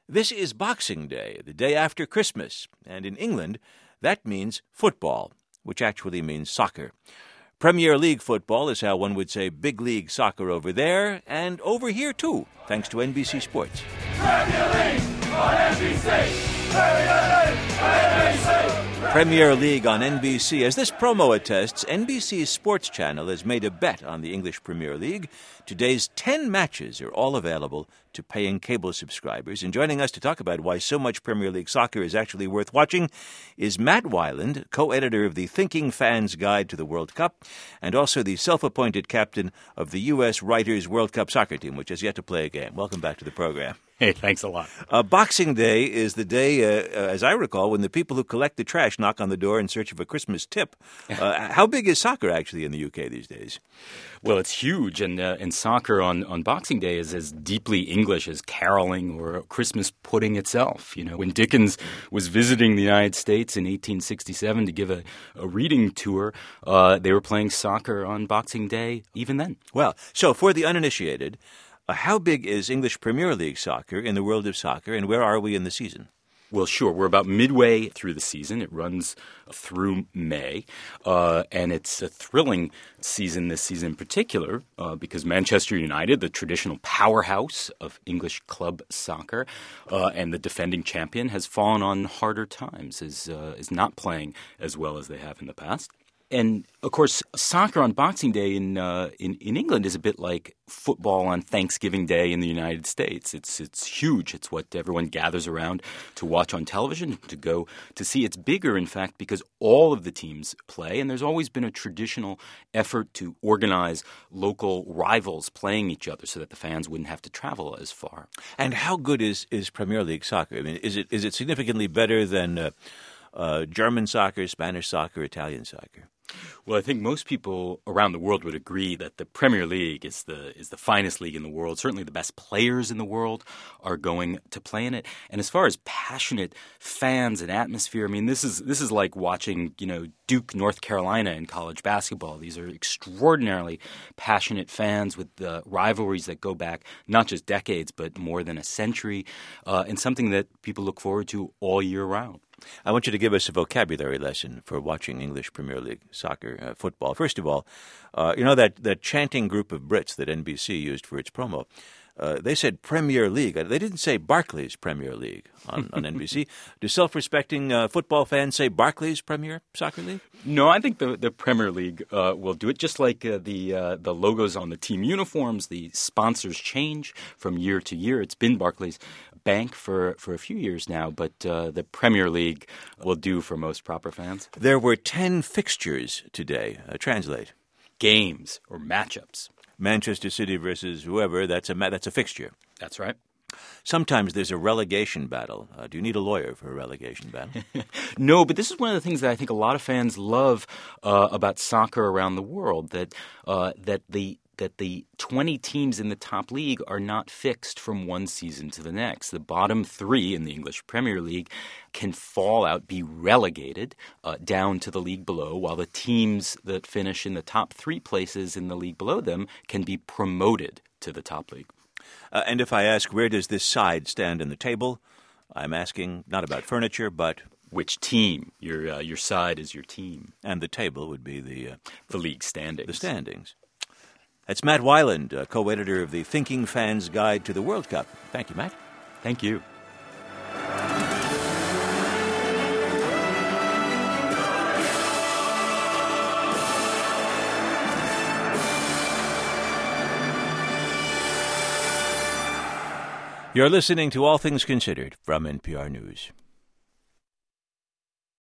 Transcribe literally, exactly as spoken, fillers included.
This is Boxing Day, the day after Christmas, and in England, that means football, which actually means soccer. Premier League football is how one would say big league soccer over there, and over here too, thanks to N B C Sports. Premier League on N B C! Premier League on N B C! Premier League on N B C. As this promo attests, N B C's sports channel has made a bet on the English Premier League. Today's ten matches are all available to paying cable subscribers. And joining us to talk about why so much Premier League soccer is actually worth watching is Matt Weiland, co-editor of the Thinking Fan's Guide to the World Cup, and also the self-appointed captain of the U S Writers' World Cup soccer team, which has yet to play a game. Welcome back to the program. Hey, thanks a lot. Uh, Boxing Day is the day, uh, uh, as I recall, when the people who collect the trash knock on the door in search of a Christmas tip. Uh, how big is soccer actually in the U K these days? Well, it's huge, and uh, and soccer on, on Boxing Day is as deeply English as caroling or Christmas pudding itself. You know, when Dickens was visiting the United States in eighteen sixty-seven to give a, a reading tour, uh, they were playing soccer on Boxing Day even then. Well, so for the uninitiated, Uh, how big is English Premier League soccer in the world of soccer, and where are we in the season? Well, sure. We're about midway through the season. It runs through May, uh, and it's a thrilling season this season in particular uh, because Manchester United, the traditional powerhouse of English club soccer uh, and the defending champion, has fallen on harder times, is, uh, is not playing as well as they have in the past. And, of course, soccer on Boxing Day in, uh, in in England is a bit like football on Thanksgiving Day in the United States. It's it's huge. It's what everyone gathers around to watch on television, to go to see. It's bigger, in fact, because all of the teams play, and there's always been a traditional effort to organize local rivals playing each other so that the fans wouldn't have to travel as far. And how good is, is Premier League soccer? I mean, is it is it significantly better than uh, uh, German soccer, Spanish soccer, Italian soccer? Well, I think most people around the world would agree that the Premier League is the is the finest league in the world. Certainly the best players in the world are going to play in it. And as far as passionate fans and atmosphere, I mean, this is this is like watching, you know, Duke, North Carolina in college basketball. These are extraordinarily passionate fans with uh, rivalries that go back not just decades but more than a century, uh, and something that people look forward to all year round. I want you to give us a vocabulary lesson for watching English Premier League soccer, uh, football. First of all, uh, you know that, that chanting group of Brits that N B C used for its promo? Uh, they said Premier League. They didn't say Barclays Premier League on, on N B C. Do self-respecting uh, football fans say Barclays Premier Soccer League? No, I think the, the Premier League uh, will do it. Just like uh, the uh, the logos on the team uniforms, the sponsors change from year to year. It's been Barclays Bank for, for a few years now, but uh, the Premier League will do for most proper fans. There were ten fixtures today. Uh, translate. Games or matchups. Manchester City versus whoever, that's a that's a fixture. That's right. Sometimes there's a relegation battle. Uh, do you need a lawyer for a relegation battle? No, but this is one of the things that I think a lot of fans love uh, about soccer around the world, that uh, that the that the twenty teams in the top league are not fixed from one season to the next. The bottom three in the English Premier League can fall out, be relegated uh, down to the league below, while the teams that finish in the top three places in the league below them can be promoted to the top league. Uh, and if I ask, where does this side stand in the table, I'm asking not about furniture, but which team. Your uh, your side is your team. And the table would be the uh, the league standings. The standings. That's Matt Weiland, uh, co-editor of the Thinking Fan's Guide to the World Cup. Thank you, Matt. Thank you. You're listening to All Things Considered from N P R News.